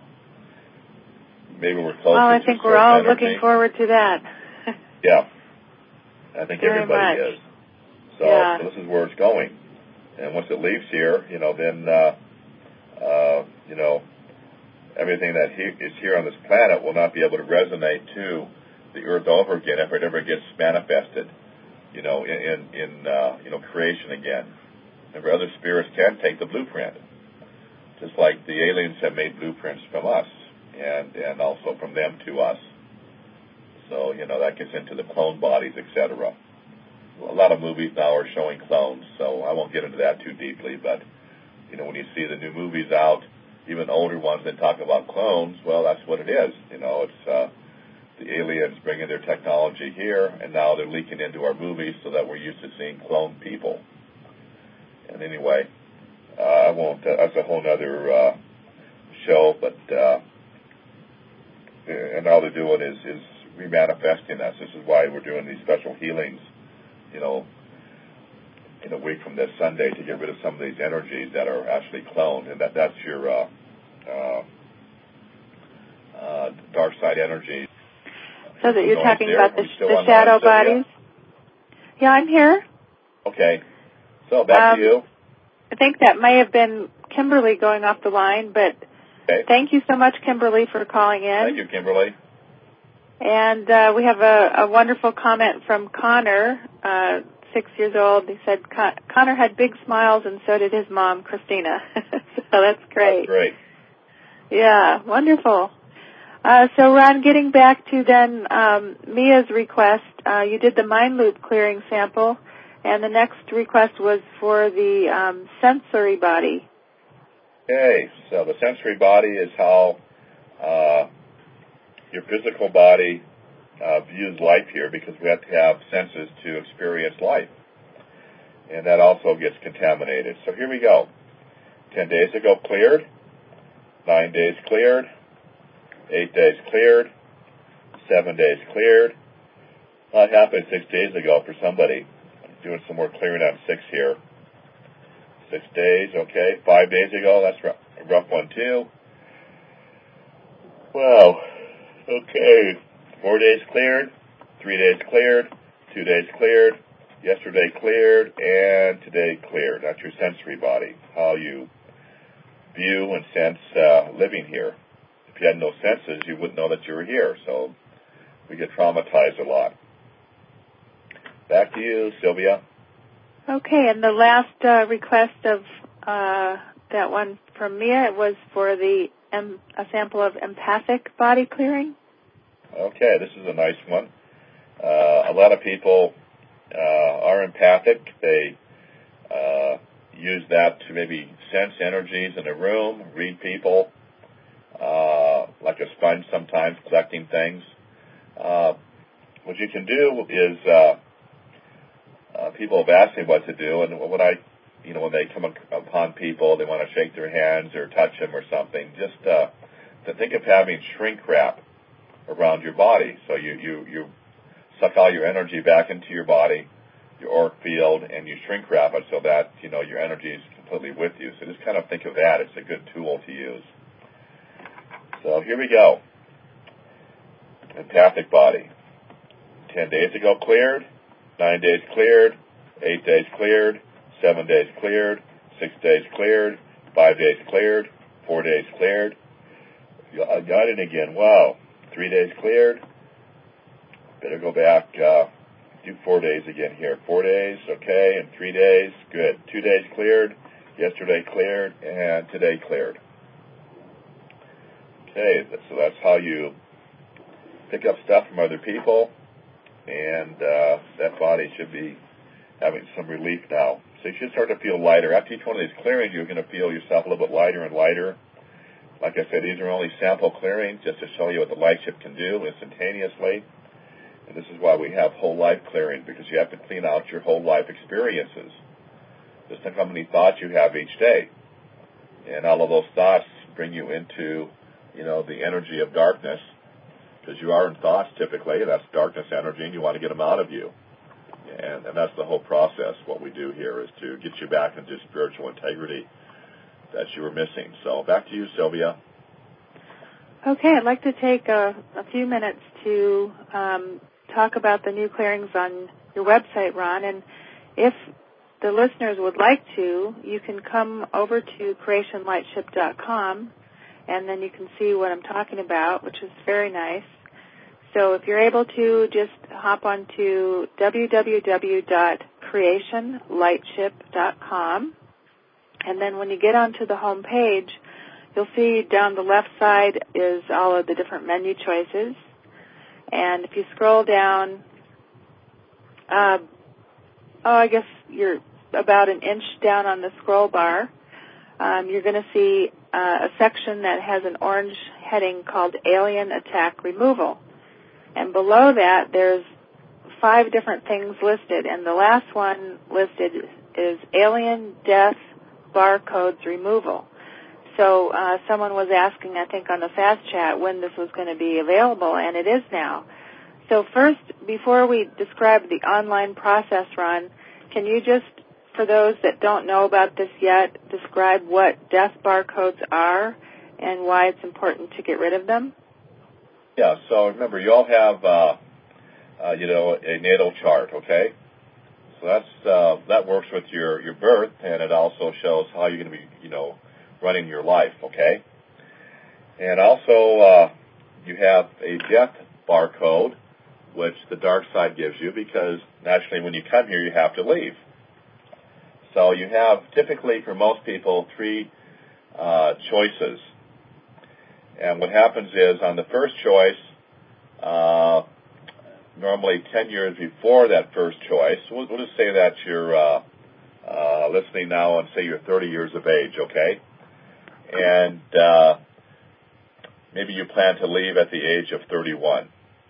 Maybe we're closer well, I to think we're all energy. looking forward to that. Yeah. I think Very everybody much. is. So, yeah. so this is where it's going. And once it leaves here, you know, then, uh, uh, you know, everything that he, is here on this planet will not be able to resonate to the earth over again if it ever gets manifested, you know, in, in, in uh, you know, creation again. Remember, other spirits can take the blueprint, just like the aliens have made blueprints from us and, and also from them to us. So, you know, that gets into the clone bodies, et cetera. A lot of movies now are showing clones, so I won't get into that too deeply, but, you know, when you see the new movies out, even older ones that talk about clones, well, that's what it is. You know, it's uh, the aliens bringing their technology here, and now they're leaking into our movies so that we're used to seeing cloned people. And anyway, uh, I won't, uh, that's a whole other uh, show, but, uh, and all they're doing is, is remanifesting us. This is why we're doing these special healings, you know, in a week from this Sunday to get rid of some of these energies that are actually cloned, and that that's your uh, uh, uh, dark side energy. So that you're Noise talking there? about the, the the shadow line, bodies? Yeah, I'm here. Okay. So back um, to you. I think that may have been Kimberly going off the line, but okay. Thank you so much, Kimberly, for calling in. Thank you, Kimberly. And uh, we have a, a wonderful comment from Connor, uh, six years old. He said Con- Connor had big smiles, and so did his mom, Christina. So that's great. That's great. Yeah, wonderful. Uh, so, Ron, getting back to then um, Mia's request, uh, you did the mind loop clearing sample, and the next request was for the um, sensory body. Okay, so the sensory body is how uh, your physical body uh, views life here, because we have to have senses to experience life. And that also gets contaminated. So here we go. Ten days ago cleared, nine days cleared, eight days cleared, seven days cleared. That happened six days ago for somebody. I'm doing some more clearing on six here. Six days, okay. Five days ago, that's a rough one too. Wow, okay. Four days cleared, three days cleared, two days cleared, yesterday cleared, and today cleared. That's your sensory body, how you view and sense uh, living here. If you had no senses, you wouldn't know that you were here, so we get traumatized a lot. Back to you, Sylvia. Okay, and the last uh, request of uh, that one from Mia was for the um, a sample of empathic body clearing. Okay, this is a nice one. Uh, a lot of people uh, are empathic. They uh, use that to maybe sense energies in a room, read people, uh, like a sponge sometimes, collecting things. Uh, what you can do is, uh, uh, people have asked me what to do, and when I, you know, when they come upon people, they want to shake their hands or touch them or something, just uh, to think of having shrink wrap around your body. So you, you, you suck all your energy back into your body, your auric field, and you shrink wrap it so that, you know, your energy is completely with you. So just kind of think of that. It's a good tool to use. So here we go. Empathic body. ten days ago cleared, nine days cleared, eight days cleared, seven days cleared, six days cleared, five days cleared, four days cleared. I got it again. Wow. Three days cleared. Better go back, uh, do four days again here. Four days, okay, and three days, good. Two days cleared, yesterday cleared, and today cleared. Okay, so that's how you pick up stuff from other people, and uh, that body should be having some relief now. So you should start to feel lighter. After each one of these clearings, you're going to feel yourself a little bit lighter and lighter. Like I said, these are only sample clearings just to show you what the light ship can do instantaneously. And this is why we have whole life clearing, because you have to clean out your whole life experiences. Just think how many thoughts you have each day. And all of those thoughts bring you into, you know, the energy of darkness, because you are in thoughts typically, and that's darkness energy, and you want to get them out of you. And, and that's the whole process. What we do here is to get you back into spiritual integrity that you were missing. So back to you, Sylvia. Okay, I'd like to take a, a few minutes to um, talk about the new clearings on your website, Ron. And if the listeners would like to, you can come over to creation light ship dot com, and then you can see what I'm talking about, which is very nice. So if you're able to, just hop on to w w w dot creation light ship dot com. And then when you get onto the home page, you'll see down the left side is all of the different menu choices. And if you scroll down, uh, oh, I guess you're about an inch down on the scroll bar, um, you're going to see uh, a section that has an orange heading called Alien Attack Removal. And below that, there's five different things listed. And the last one listed is Alien Death Barcodes Removal. So uh, someone was asking, I think, on the Fast Chat when this was going to be available, and it is now. So first, before we describe the online process, Ron, can you just, for those that don't know about this yet, describe what death barcodes are and why it's important to get rid of them? Yeah, so remember, you all have, uh, uh, you know, a natal chart, okay? So that's uh, that works with your, your birth, and it also shows how you're going to be, you know, running your life, okay? And also, uh, you have a death barcode, which the dark side gives you, because naturally when you come here, you have to leave. So you have, typically for most people, three uh, choices. And what happens is, on the first choice, uh, normally ten years before that first choice, we'll, we'll just say that you're uh, uh, listening now and say you're thirty years of age, okay? And uh, maybe you plan to leave at the age of thirty-one.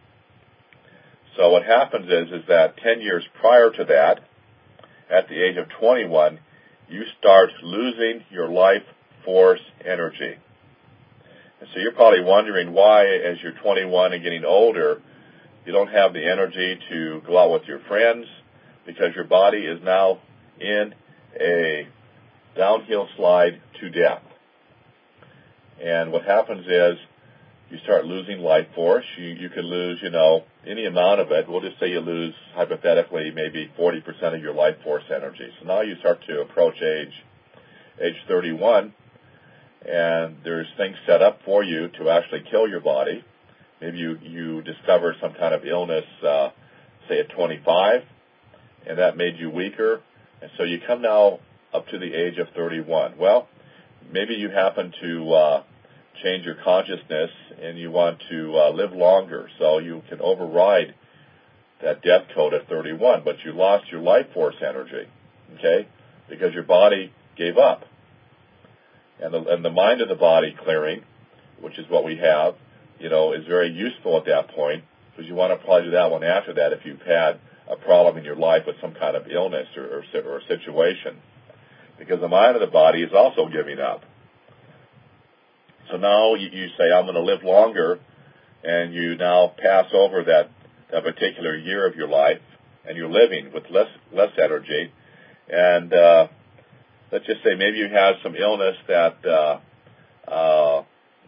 So what happens is, is that ten years prior to that, at the age of twenty-one, you start losing your life force energy. And so you're probably wondering why, as you're twenty-one and getting older, you don't have the energy to go out with your friends, because your body is now in a downhill slide to death. And what happens is you start losing life force. You, you could lose, you know, any amount of it. We'll just say you lose, hypothetically, maybe forty percent of your life force energy. So now you start to approach age, age thirty-one, and there's things set up for you to actually kill your body. Maybe you, you discover some kind of illness, uh, say at twenty-five, and that made you weaker. And so you come now up to the age of thirty-one. Well, maybe you happen to uh, change your consciousness and you want to uh, live longer, so you can override that death code at thirty-one, but you lost your life force energy, okay, because your body gave up. And the, and the mind of the body clearing, which is what we have, you know, is very useful at that point, because you want to probably do that one after that if you've had a problem in your life with some kind of illness or, or, or a situation, because the mind of the body is also giving up. So now you, you say, I'm going to live longer, and you now pass over that, that particular year of your life, and you're living with less less energy. And uh, let's just say maybe you have some illness that uh, uh,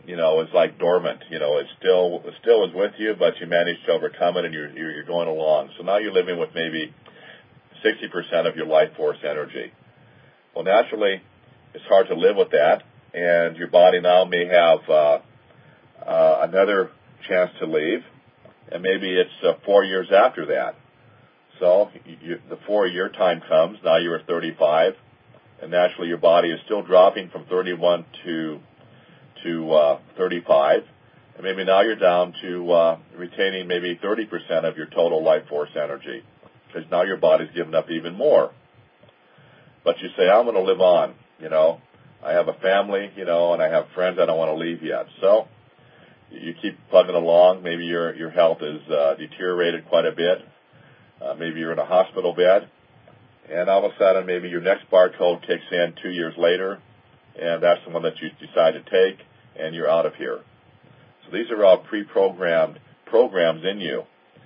you know, is like dormant. You know, it still it still is with you, but you managed to overcome it, and you're you're, you're going along. So now you're living with maybe sixty percent of your life force energy. Well, naturally, it's hard to live with that, and your body now may have uh, uh, another chance to leave, and maybe it's uh, four years after that. So you, the four-year time comes. Now you're thirty-five, and naturally your body is still dropping from thirty-one to to uh, thirty-five, and maybe now you're down to uh, retaining maybe thirty percent of your total life force energy, because now your body's given up even more. But you say, I'm going to live on, you know. I have a family, you know, and I have friends I don't want to leave yet. So you keep plugging along. Maybe your your health is uh, deteriorated quite a bit. Uh, maybe you're in a hospital bed, and all of a sudden maybe your next barcode kicks in two years later, and that's the one that you decide to take, and you're out of here. So these are all pre-programmed programs in you.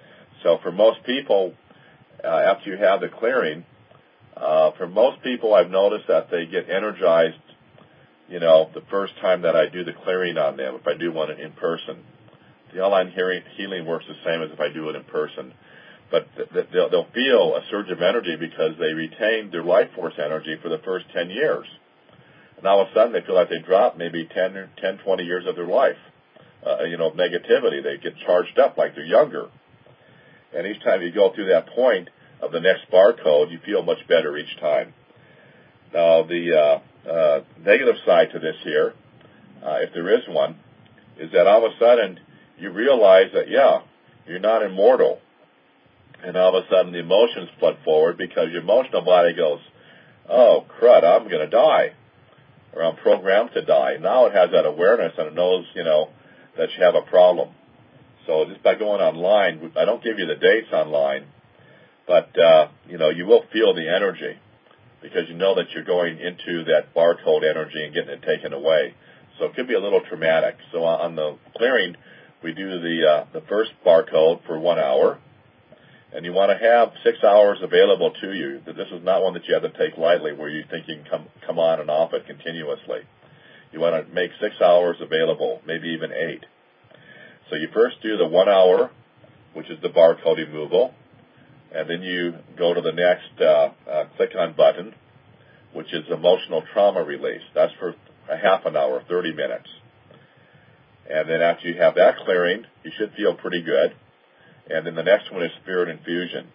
So for most people, uh, after you have the clearing, uh, for most people I've noticed that they get energized, you know, the first time that I do the clearing on them, if I do one in person. The online hearing, healing works the same as if I do it in person. But th- they'll, they'll feel a surge of energy because they retained their life force energy for the first ten years. And all of a sudden they feel like they dropped maybe ten, ten, twenty years of their life, uh, you know, of negativity. They get charged up like they're younger. And each time you go through that point of the next barcode, you feel much better each time. Now, the uh, uh, negative side to this here, uh, if there is one, is that all of a sudden you realize that, yeah, you're not immortal. And all of a sudden the emotions flood forward because your emotional body goes, oh, crud, I'm going to die, or I'm programmed to die. Now it has that awareness and it knows, you know, that you have a problem. So just by going online, I don't give you the dates online, but, uh, you know, you will feel the energy because you know that you're going into that barcode energy and getting it taken away. So it could be a little traumatic. So on the clearing, we do the uh, the first barcode for one hour. And you want to have six hours available to you. This is not one that you have to take lightly where you think you can come, come on and off it continuously. You want to make six hours available, maybe even eight. So you first do the one hour, which is the barcode removal, and then you go to the next uh, uh, click on button, which is emotional trauma release. That's for a half an hour, thirty minutes. And then after you have that clearing, you should feel pretty good. And then the next one is spirit infusion.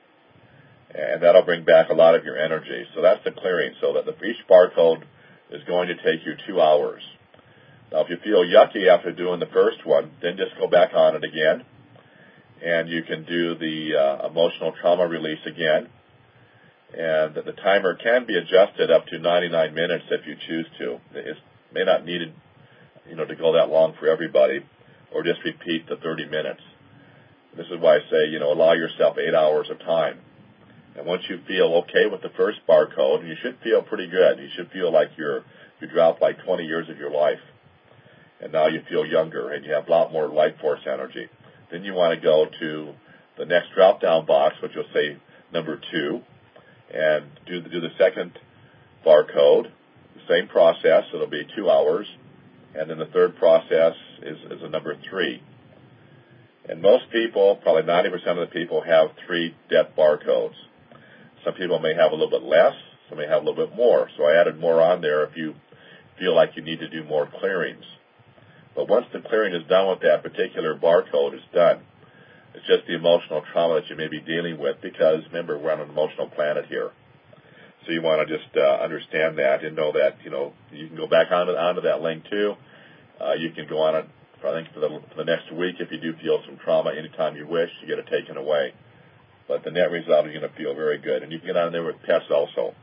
And that'll bring back a lot of your energy. So that's the clearing. So that the, each barcode is going to take you two hours. Now, if you feel yucky after doing the first one, then just go back on it again. And you can do the uh, emotional trauma release again. And the, the timer can be adjusted up to ninety-nine minutes if you choose to. It may not need, you know, to go that long for everybody, or just repeat the thirty minutes. This is why I say, you know, allow yourself eight hours of time. And once you feel okay with the first barcode, and you should feel pretty good. You should feel like you're you dropped like twenty years of your life. And now you feel younger, and you have a lot more life force energy. Then you want to go to the next drop-down box, which will say number two, and do the, do the second barcode. The same process. It'll be two hours. And then the third process is, is a number three. And most people, probably ninety percent of the people, have three death barcodes. Some people may have a little bit less. Some may have a little bit more. So I added more on there if you feel like you need to do more clearings. But once the clearing is done with that particular barcode, it's done. It's just the emotional trauma that you may be dealing with because, remember, we're on an emotional planet here. So you want to just uh, understand that and know that, you know, you can go back onto, onto that link too. Uh, you can go on it. I think for the, for the next week, if you do feel some trauma, anytime you wish, you get it taken away. But the net result is you're going to feel very good. And you can get on there with pets also.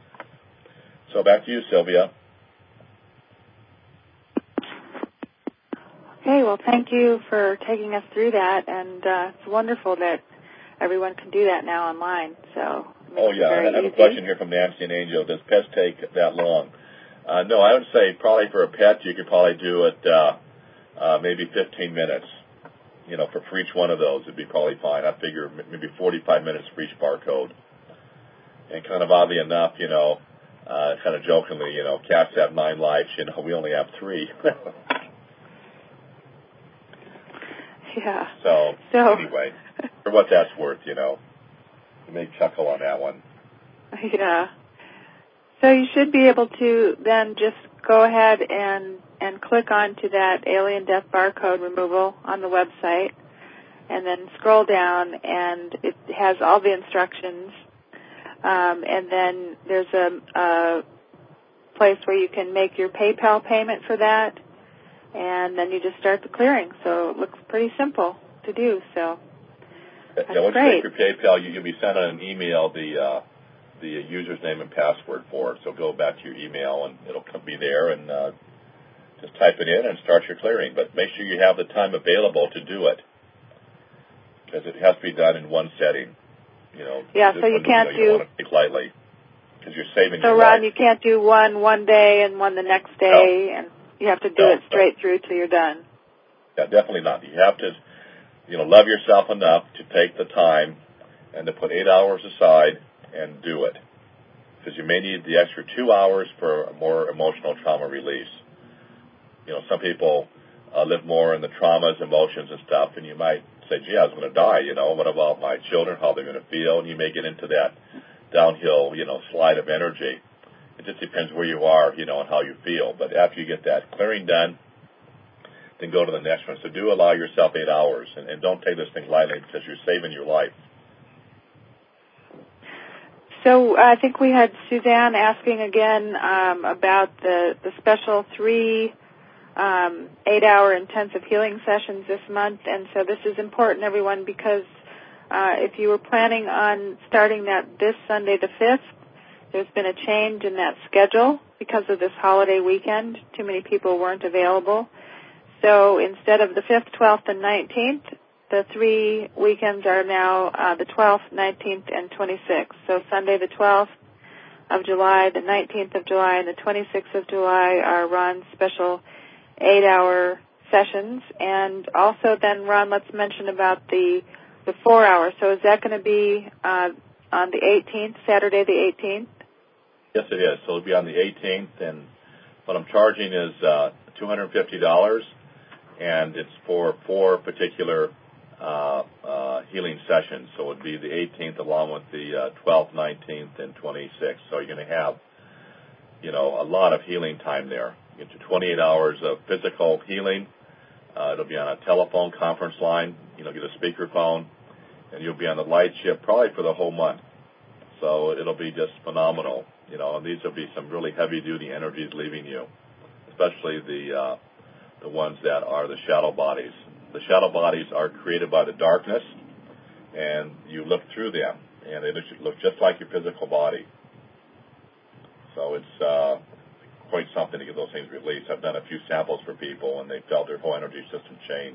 So back to you, Sylvia. Okay, well, thank you for taking us through that. And uh, it's wonderful that everyone can do that now online. So oh, yeah. I have easy. a question here from Nancy and Angel. Does pets take that long? Uh, no, I would say probably for a pet, you could probably do it uh, Uh, maybe fifteen minutes, you know, for, for each one of those, it'd be probably fine. I figure maybe forty-five minutes for each barcode. And kind of oddly enough, you know, uh, kind of jokingly, you know, cats have nine lives, you know, we only have three. Yeah. So, so anyway, for what that's worth, you know, you may chuckle on that one. Yeah. So you should be able to then just go ahead and, and click onto that alien death barcode removal on the website, and then scroll down, and it has all the instructions. Um, and then there's a, a place where you can make your PayPal payment for that, and then you just start the clearing. So it looks pretty simple to do. So that's yeah, once great. you make your PayPal, you, you'll be sent an email the uh, the user's name and password for it. So go back to your email, and it'll be there, and uh, just type it in and start your clearing. But make sure you have the time available to do it, because it has to be done in one setting. You know, yeah, so you can't you do. You don't want to take lightly, because you're saving so your Ron, life. you can't do one one day and one the next day, no. and you have to do no, it straight no. through till you're done. Yeah, definitely not. You have to, you know, love yourself enough to take the time and to put eight hours aside and do it, because you may need the extra two hours for a more emotional trauma release. You know, some people uh, live more in the traumas, emotions, and stuff, and you might say, gee, I was going to die, you know, what about my children, how they're going to feel? And you may get into that downhill, you know, slide of energy. It just depends where you are, you know, and how you feel. But after you get that clearing done, then go to the next one. So do allow yourself eight hours, and, and don't take this thing lightly, because you're saving your life. So I think we had Suzanne asking again um, about the, the special three um, eight-hour intensive healing sessions this month. And so this is important, everyone, because uh, if you were planning on starting that this Sunday the fifth, there's been a change in that schedule because of this holiday weekend. Too many people weren't available. So instead of the fifth, twelfth, and nineteenth, the three weekends are now uh, the twelfth, nineteenth, and twenty-sixth. So Sunday the twelfth of July, the nineteenth of July, and the twenty-sixth of July are Ron's special eight-hour sessions. And also then, Ron, let's mention about the the four hours. So is that going to be uh, on the eighteenth, Saturday the eighteenth? Yes, it is. So it'll be on the eighteenth, and what I'm charging is uh, two hundred fifty dollars, and it's for four particular Uh, uh, healing sessions. So it would be the eighteenth along with the uh, twelfth, nineteenth, and twenty-sixth. So you're going to have, you know, a lot of healing time there. You get to twenty-eight hours of physical healing. Uh, it'll be on a telephone conference line. You know, get a speakerphone, and you'll be on the light ship probably for the whole month. So it'll be just phenomenal. You know, and these will be some really heavy-duty energies leaving you, especially the uh, the ones that are the shadow bodies. The shadow bodies are created by the darkness, and you look through them, and they look just like your physical body. So it's uh, quite something to get those things released. I've done a few samples for people, and they felt their whole energy system change.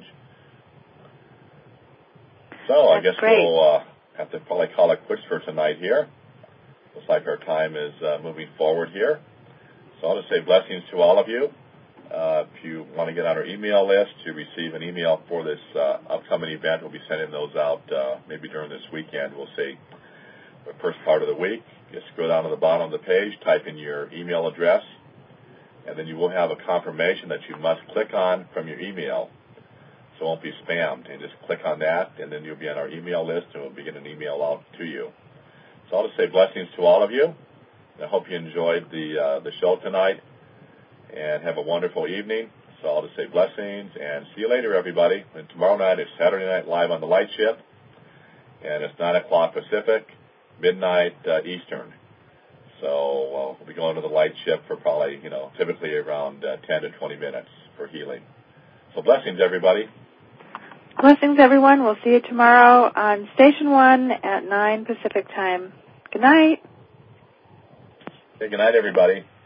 So That's I guess great. we'll uh, have to probably call it quits for tonight here. Looks like our time is uh, moving forward here. So I'll just say blessings to all of you. Uh, if you want to get on our email list to receive an email for this uh, upcoming event, we'll be sending those out uh, maybe during this weekend. We'll see the first part of the week. Just scroll down to the bottom of the page, type in your email address, and then you will have a confirmation that you must click on from your email, so it won't be spammed. And just click on that, and then you'll be on our email list, and we'll be getting an email out to you. So I'll just say blessings to all of you. I hope you enjoyed the uh, the show tonight, and have a wonderful evening. So I'll just say blessings, and see you later, everybody. And tomorrow night is Saturday Night Live on the Light Ship, and it's nine o'clock Pacific, midnight uh, Eastern. So uh, we'll be going to the Light Ship for probably, you know, typically around uh, ten to twenty minutes for healing. So blessings, everybody. Blessings, everyone. We'll see you tomorrow on Station one at nine Pacific time. Good night. Okay, good night, everybody.